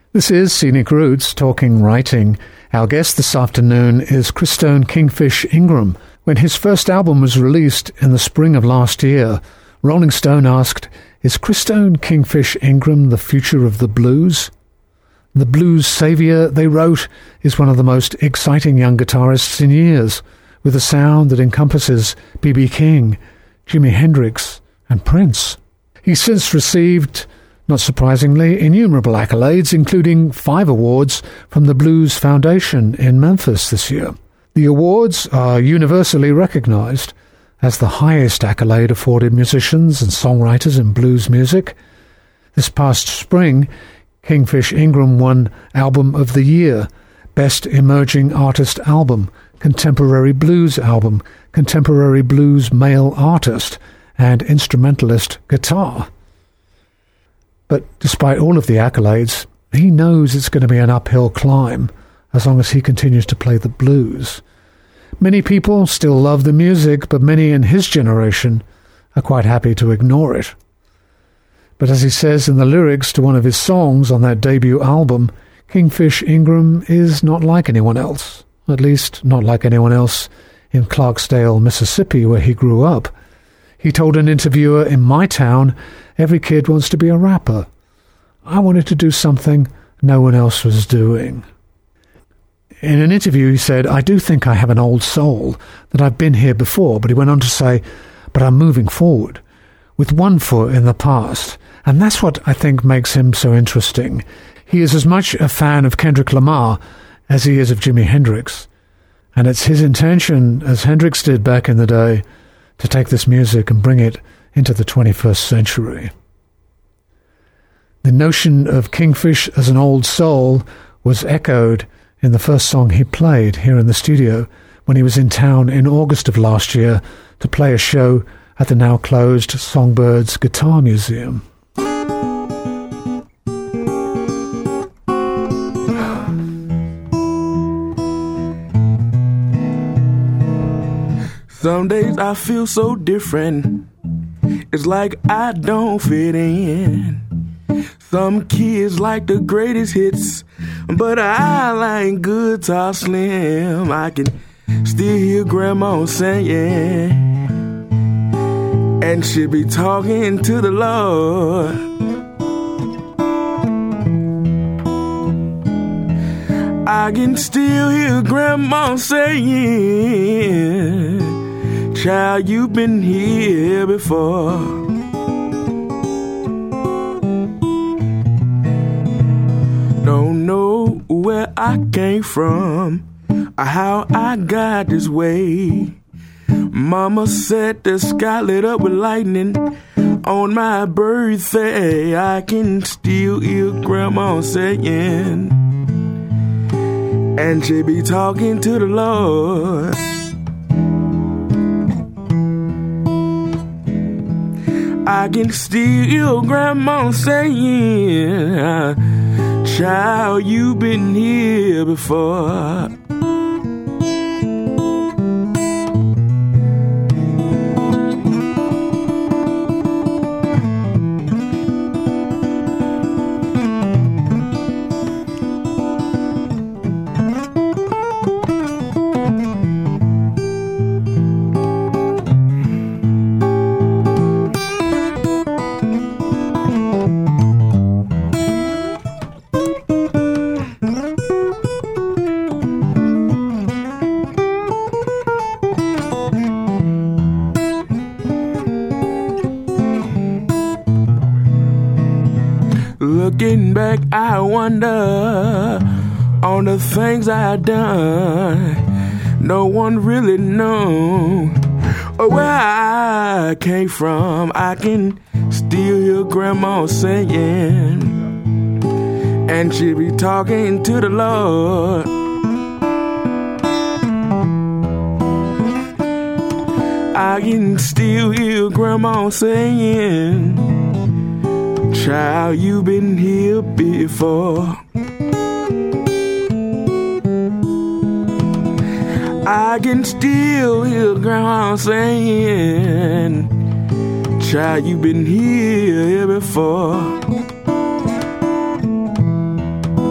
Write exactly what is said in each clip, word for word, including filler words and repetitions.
This is Scenic Roots, Talking Writing. Our guest this afternoon is Christone Kingfish Ingram. When his first album was released in the spring of last year, Rolling Stone asked, "Is Christone Kingfish Ingram the future of the blues?" The blues savior, they wrote, is one of the most exciting young guitarists in years, with a sound that encompasses B B King, Jimi Hendrix, and Prince. He's since received, not surprisingly, innumerable accolades, including five awards from the Blues Foundation in Memphis this year. The awards are universally recognized as the highest accolade afforded musicians and songwriters in blues music. This past spring, Kingfish Ingram won Album of the Year, Best Emerging Artist Album, Contemporary Blues Album, Contemporary Blues Male Artist, and Instrumentalist Guitar. But despite all of the accolades, he knows it's going to be an uphill climb as long as he continues to play the blues. Many people still love the music, but many in his generation are quite happy to ignore it. But as he says in the lyrics to one of his songs on that debut album, Kingfish Ingram is not like anyone else, at least not like anyone else in Clarksdale, Mississippi, where he grew up. He told an interviewer, "In my town, every kid wants to be a rapper. I wanted to do something no one else was doing." In an interview, he said, "I do think I have an old soul, that I've been here before," but he went on to say, "But I'm moving forward, with one foot in the past." And that's what I think makes him so interesting. He is as much a fan of Kendrick Lamar as he is of Jimi Hendrix. And it's his intention, as Hendrix did back in the day, to take this music and bring it into the twenty-first century. The notion of Kingfish as an old soul was echoed in the first song he played here in the studio when he was in town in August of last year to play a show at the now closed Songbirds Guitar Museum. Some days I feel so different. It's like I don't fit in. Some kids like the greatest hits, but I like Guitar Slim. I can still hear Grandma singing, and she be talking to the Lord. I can still hear Grandma saying, "Child, you've been here before." Don't know where I came from or how I got this way. Mama said the sky lit up with lightning on my birthday. I can still hear Grandma saying, and she be talking to the Lord. I can still hear Grandma saying, "Child, you've been here before." Looking back, I wonder on the things I done. No one really knows where I came from. I can still hear Grandma singing, and she be talking to the Lord. I can still hear Grandma saying, "Child, you've been here before." I can still hear Grandma saying, "Child, you've been here before."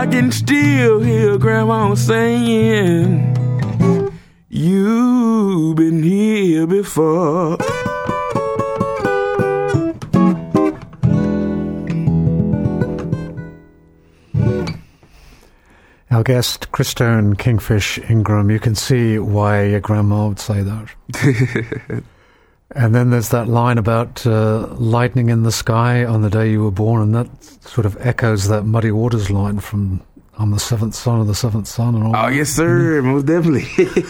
I can still hear Grandma saying, you've been here before. Our guest, Christone Kingfish Ingram, you can see why your grandma would say that. And then there's that line about uh, lightning in the sky on the day you were born, and that sort of echoes that Muddy Waters line from I'm the seventh son of the seventh son. And all Oh, that. yes, sir, most definitely.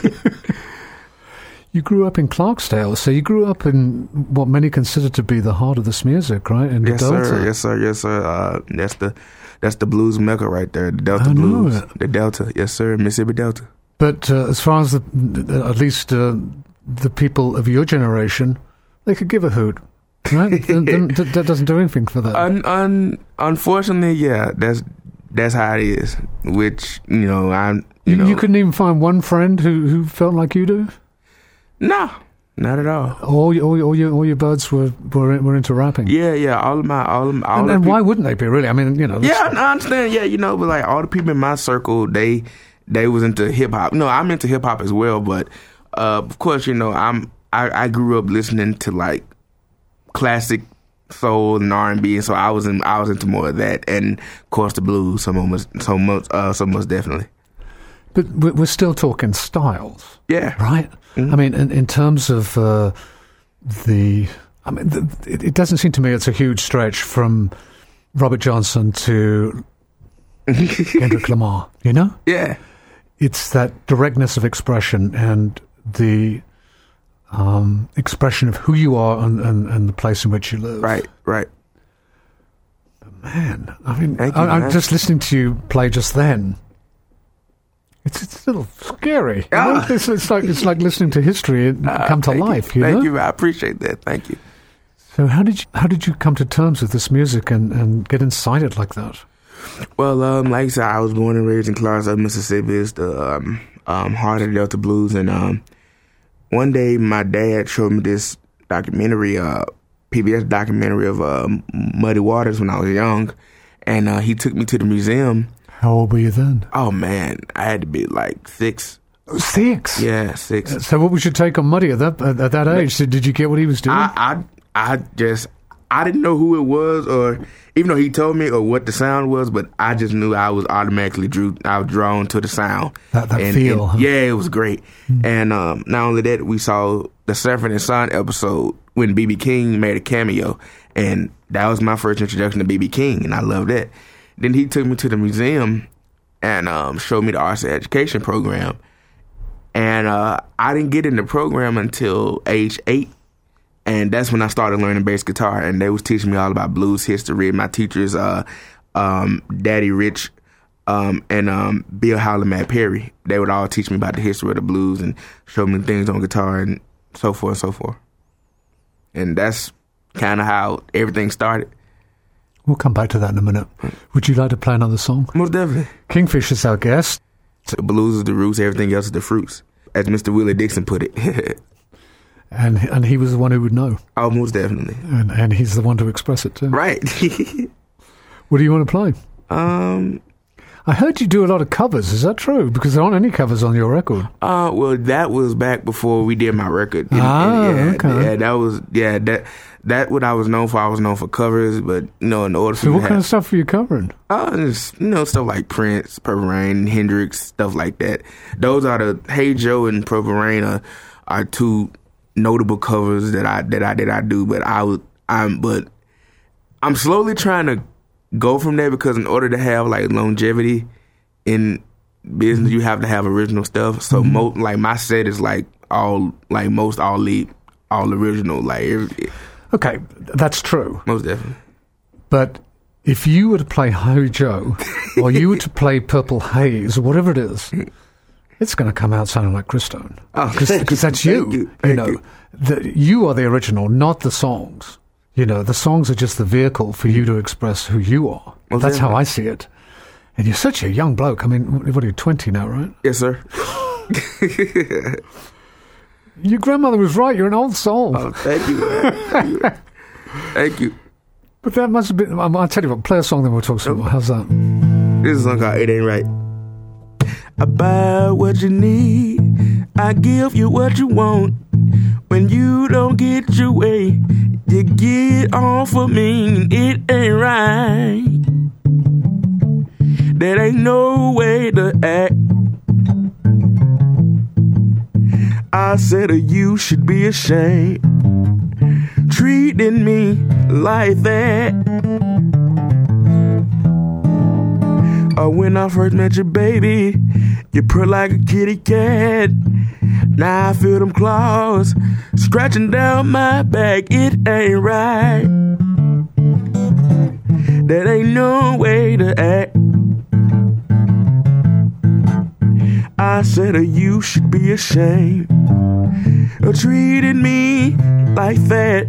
You grew up in Clarksdale, so you grew up in what many consider to be the heart of this music, right? In the Yes, Delta. sir, yes, sir, yes, sir. Uh, that's the that's the blues mecca right there, the Delta I know blues. it. The Delta, yes, sir, Mississippi Delta. But uh, as far as the, the at least uh, the people of your generation, they could give a hoot, right? that, that- that doesn't do anything for them. Un, un, unfortunately, yeah, that's that's how it is. Which you know, I'm you, you, know, you couldn't even find one friend who, who felt like you do. no, not at all. All your all, your- all your all your buds were were, were into rapping. Yeah, yeah, all of my all of my, all and, the and peop- why wouldn't they be? Really, I mean, you know. Yeah, I understand. Yeah, you know, but like all the people in my circle, they they was into hip hop. No, I'm into hip hop as well, but uh, of course, you know, I'm I, I grew up listening to like classic soul and R and B, and so I was in I was into more of that, and of course the blues. So much, so much, uh, so much definitely. But we- we're still talking styles, Yeah, right? Mhm. I mean, in, in terms of uh, the, I mean, the, it, it doesn't seem to me it's a huge stretch from Robert Johnson to Kendrick Lamar. You know, yeah, it's that directness of expression and the um, expression of who you are and, and, and the place in which you live. right, right. Man, I mean, Thank you, I, I'm man. just listening to you play just then. It's, it's a little scary. You know? Ah. it's, it's like it's like listening to history Uh, come to thank life. You. You, Thank know? you. I appreciate that. Thank you. So how did you how did you come to terms with this music and, and get inside it like that? Well, um, like I said, I was born and raised in Clarksville, Mississippi. It's the um, um, heart of the Delta Blues. And um, one day, my dad showed me this documentary, uh, P B S documentary of uh, Muddy Waters when I was young. And uh, he took me to the museum. How old were you then? Oh, man, I had to be like six. Six. Yeah, six. So what was your take on Muddy at that at that age? Did, did you get what he was doing? I, I, I just, I didn't know who it was, or even though he told me or what the sound was, but I just knew I was automatically drew, I was drawn to the sound. That- that and, feel, and- huh? Yeah, it was great. And um, not only that, we saw the Sanford and Son episode when B B King made a cameo, and that was my first introduction to B B King, and I loved that. Then he took me to the museum and um, showed me the arts and education program. And uh, I didn't get in the program until age eight. And that's when I started learning bass guitar. And they was teaching me all about blues history. My teachers, uh, um, Daddy Rich um, and um, Bill Howland Matt Perry, they would all teach me about the history of the blues and show me things on guitar and so forth and so forth. And that's kind of how everything started. We'll come back to that in a minute. Would you like to play another song? Most definitely. Kingfish is our guest. So the blues is the roots, everything else is the fruits, as Mister Willie Dixon put it. And and he was the one who would know. Oh, most definitely. And and he's the one to express it too. Right. What do you want to play? um. I heard you do a lot of covers. Is that true? Because there aren't any covers on your record. Uh, well, that was back before we did my record. And- Ah, and yeah, okay. Yeah, that was yeah that that what I was known for. I was known for covers, but you know, in order for So me what to kind have, of stuff are you covering? uh, just, you know, stuff like Prince, Purple Rain, Hendrix, stuff like that. Those are the Hey Joe and Purple Rain are, are two notable covers that I that I that I do. But I would I'm but I'm slowly trying to go from there, because in order to have like longevity in business, you have to have original stuff. So Mm-hmm. mo- like my set is like all like most all lead, all original, like every, Okay, that's true. most definitely. But if you were to play Hey Joe, or you were to play Purple Haze, or whatever it is, it's going to come out sounding like Christone. Oh, Because thank you, that's thank you. you, You, thank know, you. The, you are the original, not the songs. You know, the songs are just the vehicle for you to express who you are. Well, That's how definitely. I see it. And you're such a young bloke. I mean, what are you, twenty now, right? Yes, sir. Your grandmother was right. You're an old soul. Oh, thank you, man. Thank you. Thank you. But that must have been... I'll tell you what, play a song, then we'll talk some more. How's that? This is a song called It Ain't Right. I buy what you need, I give you what you want. When you don't get your way, you get off of me. It ain't right. There ain't no way to act. I said you should be ashamed, treating me like that. Or when I first met you, baby, you purr like a kitty cat. Now I feel them claws scratching down my back. It ain't right. There ain't no way to act. I said you should be ashamed of treating me like that.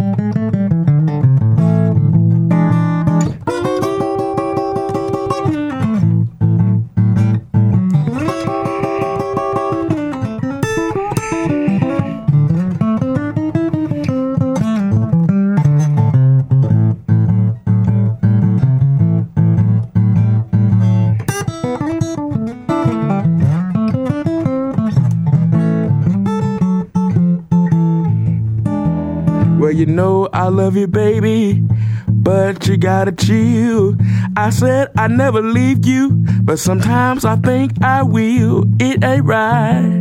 Well, you know I love you, baby, but you gotta chill. I said I never leave you, but sometimes I think I will. It ain't right.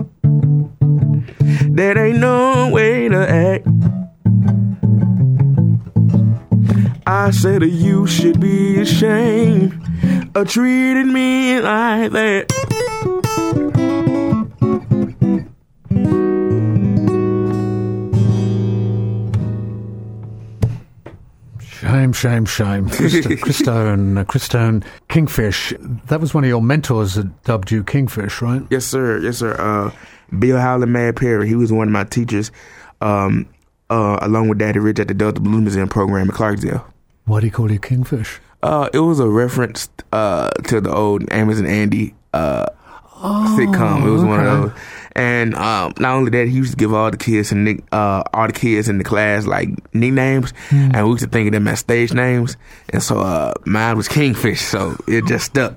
There ain't no way to act. I said you should be ashamed of treating me like that. Shame, shame, shame. Christo, Christone, uh, Christone Kingfish. That was one of your mentors that dubbed you Kingfish, right? Yes, sir. Yes, sir. Uh, Bill Howland Mad Perry. He was one of my teachers, um, uh, along with Daddy Rich at the Delta Blues Museum program in Clarksdale. Why do you call you Kingfish? Uh, it was a reference uh, to the old Amos and Andy uh, oh, sitcom. It was okay. One of those. And um, not only that, he used to give all the kids and nick, uh, all the kids in the class like nicknames, mm. and we used to think of them as stage names. And so uh, mine was Kingfish, so it just stuck.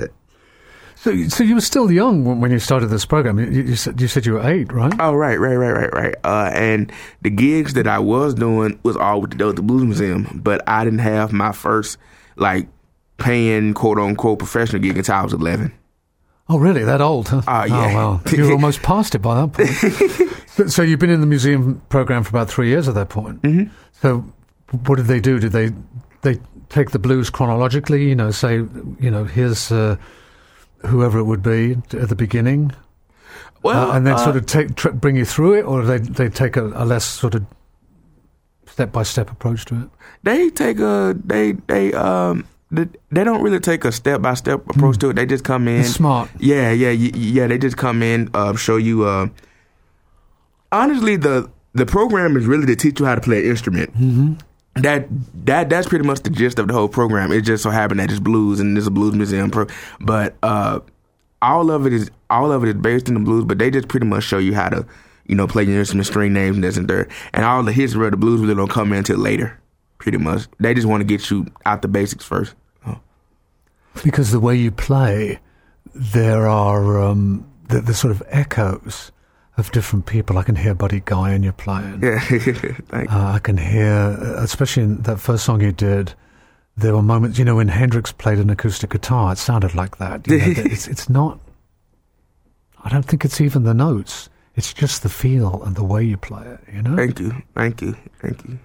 so, so you were still young when, when you started this program. You, you said you said you were eight, right? Oh, right, right, right, right, right. Uh, and the gigs that I was doing was all with the Delta Blues Museum, but I didn't have my first like paying quote unquote professional gig until I was eleven. Oh, really? That old, huh? Uh, yeah. Oh, well. You were almost past it by that point. so, so you've been in the museum program for about three years at that point. Mm-hmm. So what did they do? Did they they take the blues chronologically, you know, say, you know, here's uh, whoever it would be at the beginning? Well, uh, and then uh, sort of take, tr- bring you through it? Or do they, they take a, a less sort of step-by-step approach to it? They take a... They, they, um... They don't really take a step-by-step approach mm. to it. They just come in. It's smart. Yeah, yeah, yeah. They just come in, uh, show you. Uh, honestly, the the program is really to teach you how to play an instrument. Mm-hmm. That that that's pretty much the gist of the whole program. It just so happened that it's blues and there's a blues museum. Pro- but uh, all of it is all of it is based in the blues. But they just pretty much show you how to, you know, play your instrument, string names, and this and that. And all the history of the blues really don't come in until later. Pretty much, they just want to get you out the basics first. Because the way you play, there are um, the, the sort of echoes of different people. I can hear Buddy Guy in your playing. Yeah, thank you. Uh, I can hear, especially in that first song you did, there were moments, you know, when Hendrix played an acoustic guitar, it sounded like that. You know, it's, it's not, I don't think it's even the notes. It's just the feel and the way you play it, you know? Thank you, thank you, thank you.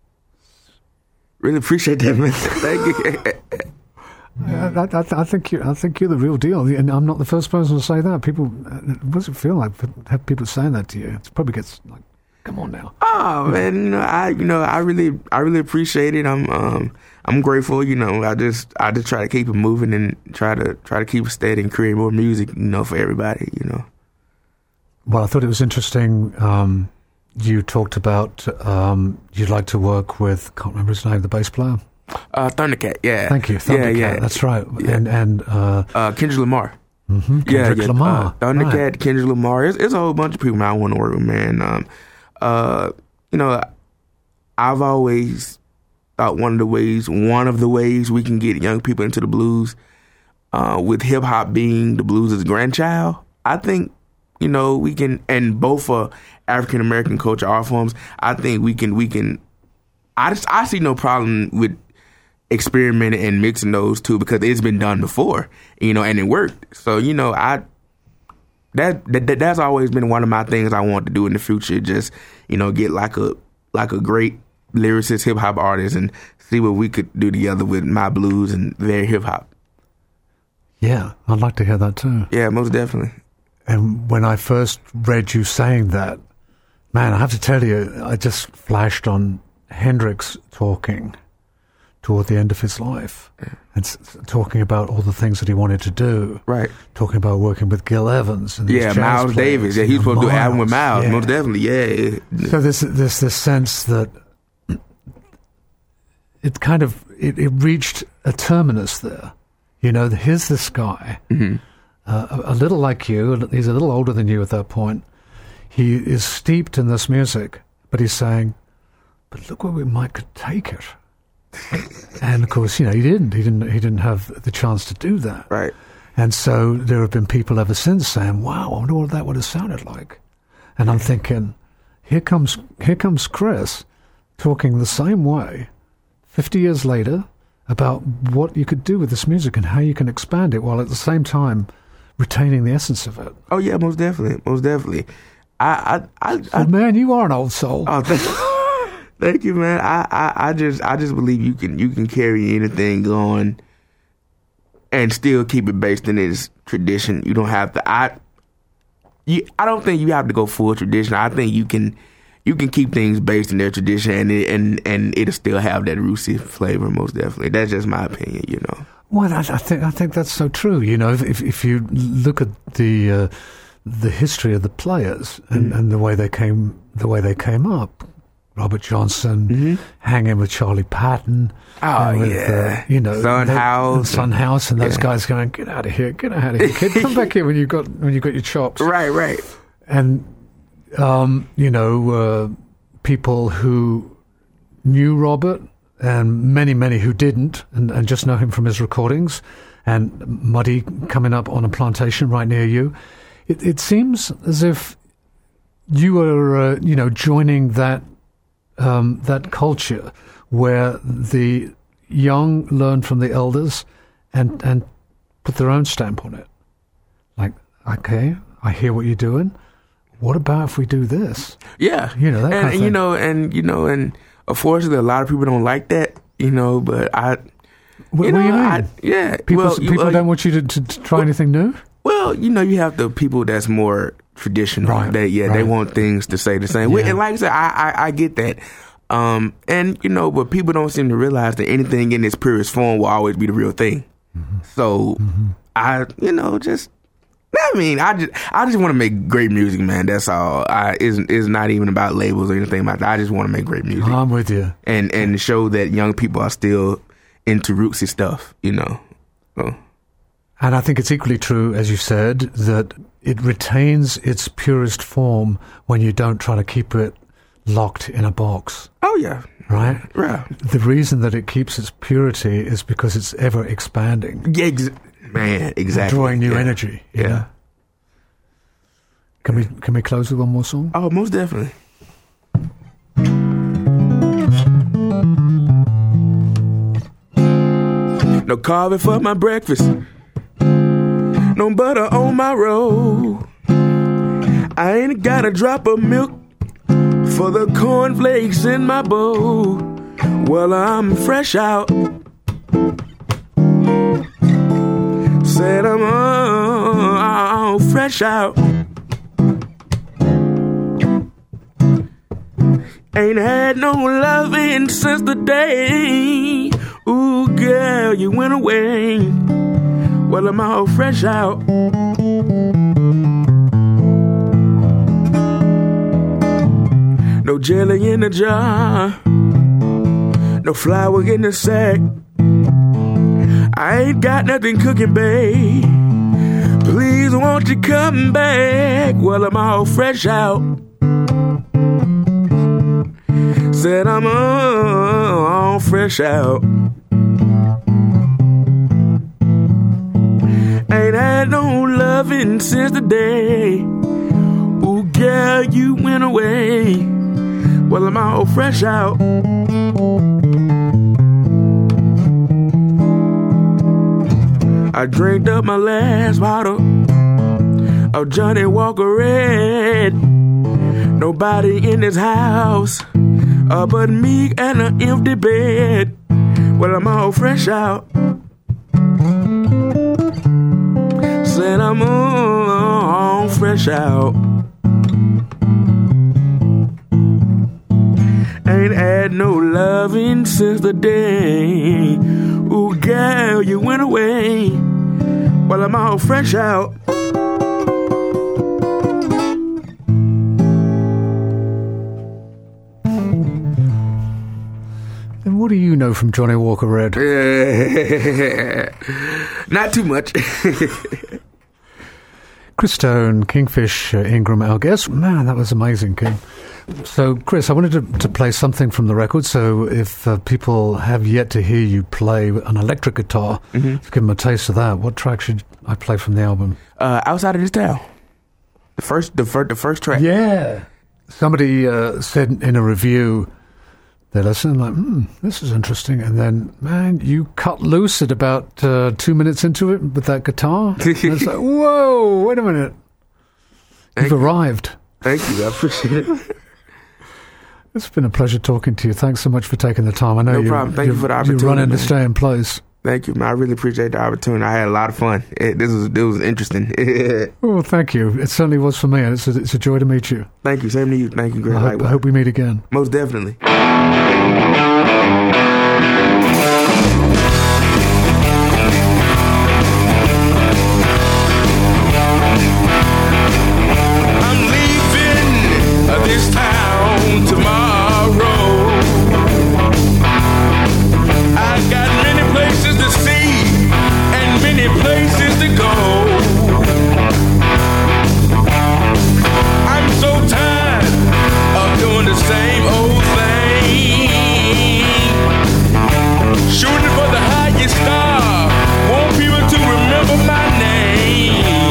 Really appreciate that, man. Thank you. I, I, I think you. I think you're the real deal, and I'm not the first person to say that. People, what does it feel like to have people saying that to you? It probably gets like, come on now. Oh man, you know, I, you know, I really, I really appreciate it. I'm, um, I'm grateful. You know, I just, I just try to keep it moving and try to, try to keep it steady and create more music, you know, for everybody. You know. Well, I thought it was interesting. Um, you talked about um, you'd like to work with. Can't remember his name. The bass player. Uh, Thundercat, yeah. Thank you, Thundercat. Yeah, yeah. That's right. Yeah. And and uh, uh, Kendrick Lamar. Mm-hmm. Kendrick yeah, yeah. Lamar. Uh, Thundercat, right. Kendrick Lamar. It's, it's a whole bunch of people I want to work with, man. Um, uh, you know, I've always thought one of the ways, one of the ways we can get young people into the blues, uh, with hip hop being the blues' grandchild, I think, you know, we can, and both are African American culture art forms. I think we can, we can. I just, I see no problem with experimenting and mixing those two because it's been done before, you know, and it worked. So, you know, I that, that that's always been one of my things I want to do in the future. Just, you know, get like a like a great lyricist, hip hop artist, and see what we could do together with my blues and their hip hop. Yeah, I'd like to hear that too. Yeah, most definitely. And when I first read you saying that, man, I have to tell you, I just flashed on Hendrix talking toward the end of his life, yeah. and s- talking about all the things that he wanted to do. Right. Talking about working with Gil Evans and yeah, Miles players, Davis. Yeah, he was supposed to do an album with Miles. Yeah. Most definitely. Yeah. So there's there's this sense that it kind of it, it reached a terminus there. You know, here's this guy, mm-hmm. uh, a, a little like you. He's a little older than you at that point. He is steeped in this music, but he's saying, "But look where we might could take it." And of course, you know, he didn't. He didn't. He didn't have the chance to do that. Right. And so there have been people ever since saying, "Wow, I wonder what that would have sounded like." And I'm thinking, here comes here comes Chris, talking the same way, fifty years later, about what you could do with this music and how you can expand it while at the same time retaining the essence of it. Oh yeah, most definitely, most definitely. I, I, I, oh I man, you are an old soul. Oh, thank, thank you, man. I, I, I just, I just believe you can, you can carry anything on, and still keep it based in its tradition. You don't have to. I, you, I don't think you have to go full tradition. I think you can, you can keep things based in their tradition, and it, and and it'll still have that rootsy flavor. Most definitely. That's just my opinion. You know. Well, I, I think I think that's so true. You know, if if you look at the uh, the history of the players and, mm-hmm. and the way they came the way they came up, Robert Johnson, mm-hmm. hanging with Charlie Patton. Oh with, yeah, uh, you know, Son House, Son House, and those yeah. guys going, "Get out of here, get out of here, kid! Come back here when you got when you got your chops." Right, right. And um, you know, uh, people who knew Robert, and many, many who didn't, and, and just know him from his recordings, and Muddy coming up on a plantation right near you. It, it seems as if you are, uh, you know, joining that um, that culture where the young learn from the elders and and put their own stamp on it. Like, okay, I hear what you're doing. What about if we do this? Yeah, you know that and, kind of thing. you know, and you know, and unfortunately, a lot of people don't like that. You know, but I, what, you what know, do you mean? I, yeah, people well, people you, uh, don't want you to, to, to try well, anything new. Well, you know, you have the people that's more traditional. Right, They, yeah, right. they want things to say the same. Yeah. And like I said, I, I, I get that. Um, and you know, but people don't seem to realize that anything in its purest form will always be the real thing. Mm-hmm. So mm-hmm. I, you know, just, I mean, I just, I just want to make great music, man. That's all. I is is not even about labels or anything like that. I just want to make great music. I'm with you, and and show that young people are still into rootsy stuff. You know. So. And I think it's equally true, as you said, that it retains its purest form when you don't try to keep it locked in a box. Oh, yeah. Right? Yeah. The reason that it keeps its purity is because it's ever expanding. Yeah, ex- man, exactly. Drawing new yeah. energy. You yeah. know? Can we can we close with one more song? Oh, most definitely. No coffee for my breakfast. No butter on my roll. I ain't got a drop of milk for the cornflakes in my bowl. Well, I'm fresh out. Said I'm all fresh out. Ain't had no loving since the day. Ooh, girl, you went away. Well, I'm all fresh out. No jelly in the jar. No flour in the sack. I ain't got nothing cooking, babe. Please, won't you come back? Well, I'm all fresh out. Said I'm all fresh out. had no loving since the day. Ooh, girl, you went away. Well, I'm all fresh out. I drank up my last bottle of Johnny Walker Red. Nobody in this house uh, but me and an empty bed. Well, I'm all fresh out. Said I'm all fresh out. Ain't had no loving since the day. Ooh, girl, you went away. Well, I'm all fresh out. And what do you know from Johnny Walker Red? Not too much. Chris Stone, Kingfish uh, Ingram, our guest. Man, that was amazing, King. So, Chris, I wanted to, to play something from the record, so if uh, people have yet to hear you play an electric guitar, mm-hmm. give them a taste of that. What track should I play from the album? Uh, Outside of This Town. The first, the first, the first track. Yeah. Somebody uh, said in a review, they listened like, hmm, this is interesting. And then, man, you cut loose at about uh, two minutes into it with that guitar. And it's like, whoa, wait a minute. Thank You've you. arrived. Thank you. I appreciate it. It's been a pleasure talking to you. Thanks so much for taking the time. I know no you, problem. Thank you, you for the opportunity. You're running man. to stay in place. Thank you, man. I really appreciate the opportunity. I had a lot of fun. It, this was it was interesting. Well, thank you. It certainly was for me. It's a, it's a joy to meet you. Thank you. Same to you. Thank you, Greg. I hope, I hope we meet again. Most definitely. This town tomorrow. I got many places to see and many places to go. I'm so tired of doing the same old thing. Shooting for the highest star, want people to remember my name.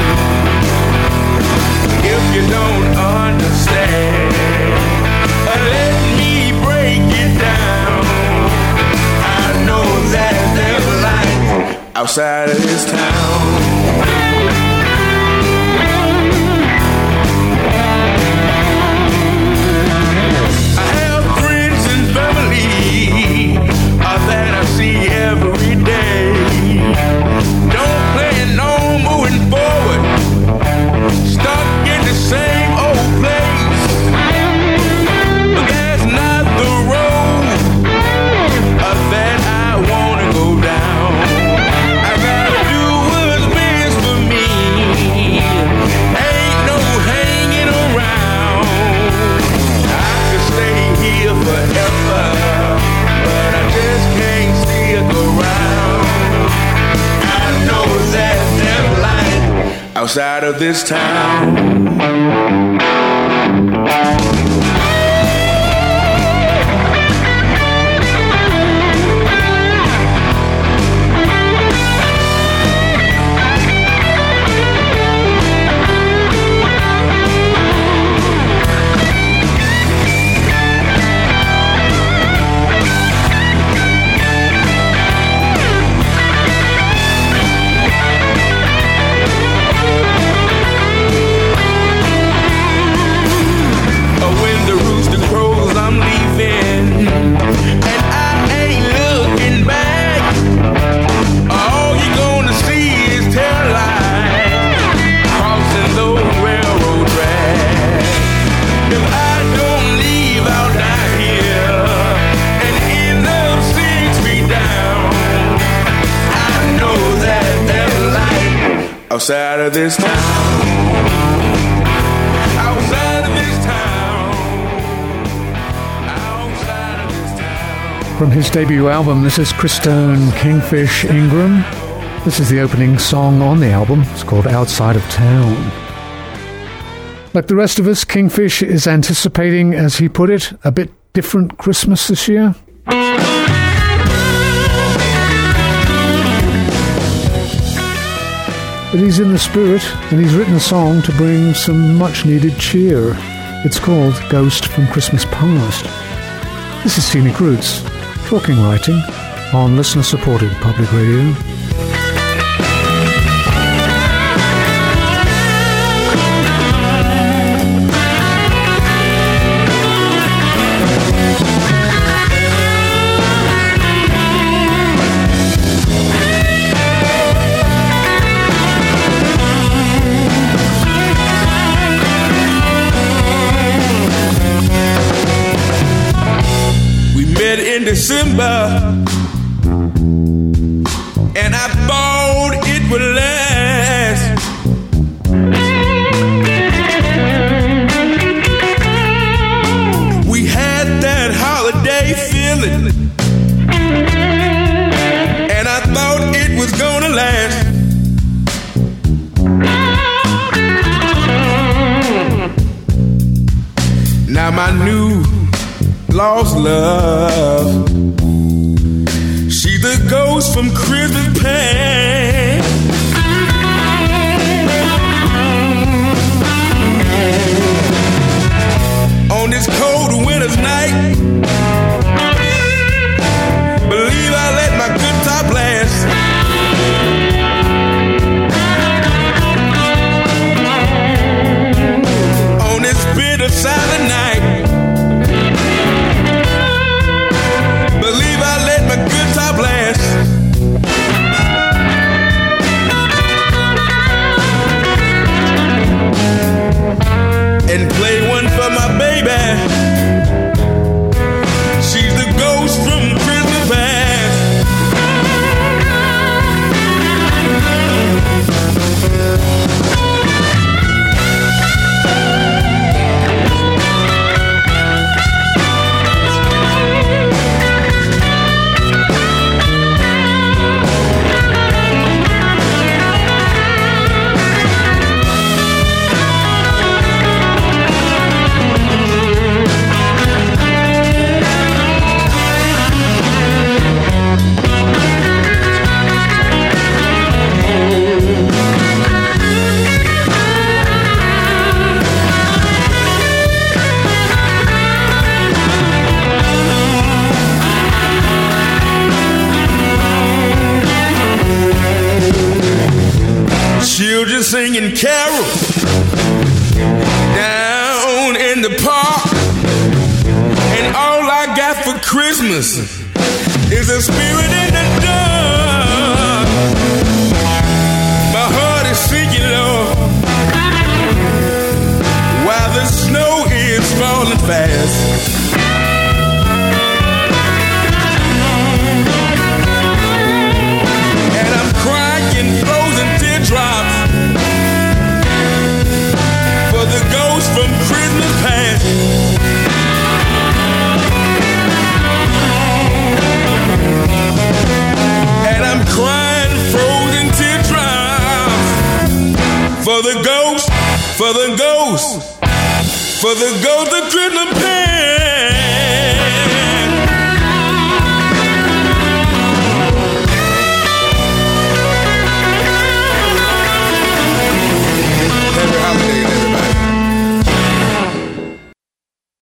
If you don't understand, let me break it down. I know that there's life outside of this town. I have friends and family uh, that I see every day. Don't plan on moving forward, stuck in the same old place. But that's not the road uh, that I want to go down. I gotta do what's best for me. Ain't no hanging around. I could stay here forever, but I just can't stick around. I know that there's life outside of this town. Outside of this town. Outside of this town. Outside of this town. From his debut album, this is Chris Stone, Kingfish Ingram. This is the opening song on the album. It's called Outside of Town. Like the rest of us, Kingfish is anticipating, as he put it, a bit different Christmas this year. But he's in the spirit, and he's written a song to bring some much-needed cheer. It's called Ghost from Christmas Past. This is Scenic Roots, talking writing on listener-supported public radio. December, and I thought it would last. We had that holiday feeling, and I thought it was gonna last. Now my new lost love, she the ghost from Christmas past. On this cold winter's night, believe I let my good top last. On this bitter silent night, good top last. And play one for my baby. She's the ghost from Christmas past. Children singing carols down in the park, and all I got for Christmas is a spirit in the dark. My heart is sinking low while the snow is falling fast. And I'm crying frozen teardrops for the ghost from Christmas past. And I'm crying frozen teardrops for the ghost, for the ghost, for the ghost of Christmas past.